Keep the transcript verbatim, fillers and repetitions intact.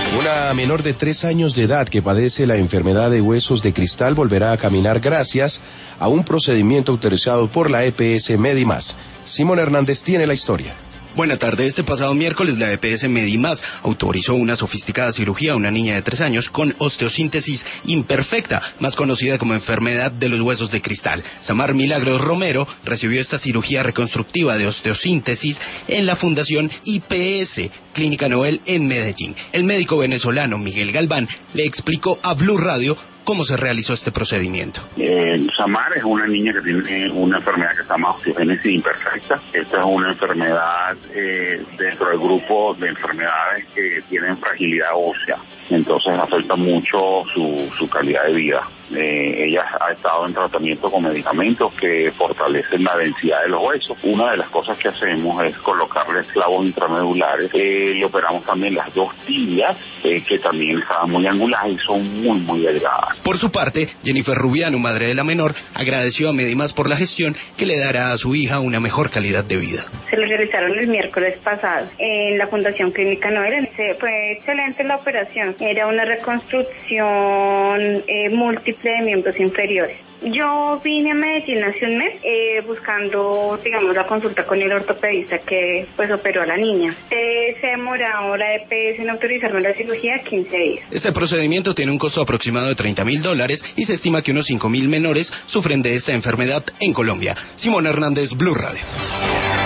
Una menor de tres años de edad que padece la enfermedad de huesos de cristal volverá a caminar gracias a un procedimiento autorizado por la E P S Medimás. Simón Hernández tiene la historia. Buena tarde. Este pasado miércoles la E P S Medimás autorizó una sofisticada cirugía a una niña de tres años con osteosíntesis imperfecta, más conocida como enfermedad de los huesos de cristal. Samar Milagros Romero recibió esta cirugía reconstructiva de osteosíntesis en la Fundación I P S, Clínica Noel en Medellín. El médico venezolano Miguel Galván le explicó a Blue Radio cómo se realizó este procedimiento. Eh, Samar es una niña que tiene una enfermedad que se llama osteogénesis imperfecta. Esta es una enfermedad eh, dentro del grupo de enfermedades que tienen fragilidad ósea. Entonces afecta mucho su, su calidad de vida. Eh, ella ha estado en tratamiento con medicamentos que fortalecen la densidad de los huesos. Una de las cosas que hacemos es colocarle clavos intramedulares. Eh, le operamos también las dos tibias, eh, que también estaban muy anguladas y son muy, muy delgadas. Por su parte, Jennifer Rubiano, madre de la menor, agradeció a Medimás por la gestión que le dará a su hija una mejor calidad de vida. Se le realizaron el miércoles pasado en la Fundación Clínica Noel. Fue excelente la operación. Era una reconstrucción eh, múltiple de miembros inferiores. Yo vine a Medellín hace un mes eh, buscando, digamos, la consulta con el ortopedista que pues operó a la niña. Eh, se demoró la E P S en autorizarme la cirugía quince días. Este procedimiento tiene un costo aproximado de treinta mil dólares y se estima que unos cinco mil menores sufren de esta enfermedad en Colombia. Simón Hernández, Blue Radio.